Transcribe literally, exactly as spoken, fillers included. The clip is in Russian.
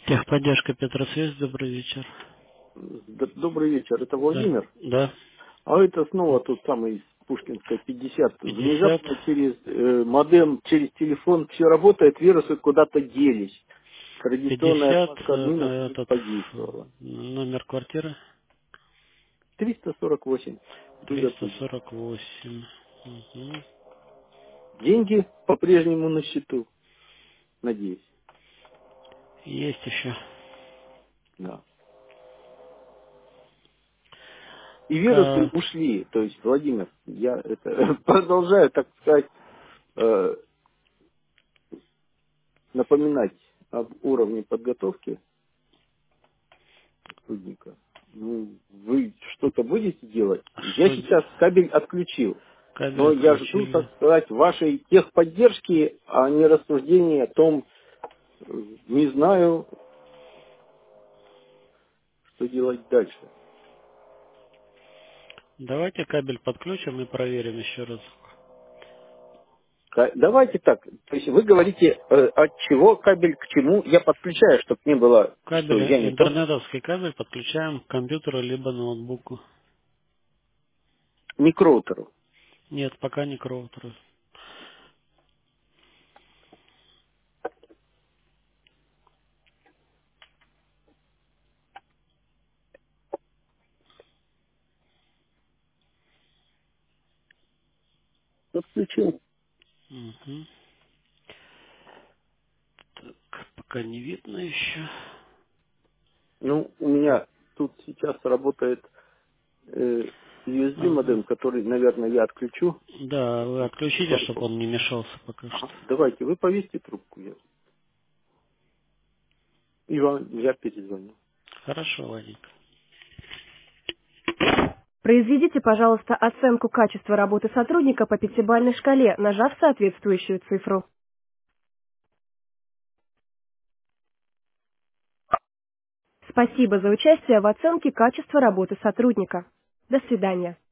Техподдержка Петросвязь, добрый вечер. Д- Добрый вечер, это Да, Владимир. да, А это снова тот самый из Пушкинской пятьдесят. пятьдесят, Внезапно через э, модем, через телефон все работает, вирусы куда-то делись. Традиционная пятьдесят, отмазка админов э, не этот, подействовала. э, номер квартиры, триста сорок восемь. триста Дудя-Пудя. сорок восемь. Мгм. Деньги по-прежнему на счету, надеюсь. Есть еще. Да. И вирусы Ка- ушли. То есть, Владимир, я это продолжаю, так сказать, э, напоминать об уровне подготовки сотрудника. Ну, вы что-то будете делать? Я Что, сейчас кабель отключил, кабель но я жду, отключили? так сказать, вашей техподдержки, а не рассуждения о том, э, не знаю, что делать дальше. Давайте кабель подключим и проверим еще раз. Ка- Давайте так, то есть вы говорите, э, от чего кабель к чему я подключаю, чтобы не было, что Кабель, я э, не то, интернетовский кабель подключаем к компьютеру либо ноутбуку. не к роутеру. Нет, пока не к роутеру. Подключил. Мгм. Так, пока не видно еще. Ну, у меня тут сейчас работает э, ю эс би Ага. модем, который, наверное, я отключу. Да, вы отключите, чтобы Звонков. он не мешался пока Ага. что. Давайте, вы повесьте трубку. Я, и вам, я перезвоню. Хорошо, Вадик. Произведите, пожалуйста, оценку качества работы сотрудника по пятибалльной шкале, нажав соответствующую цифру. Спасибо за участие в оценке качества работы сотрудника. До свидания.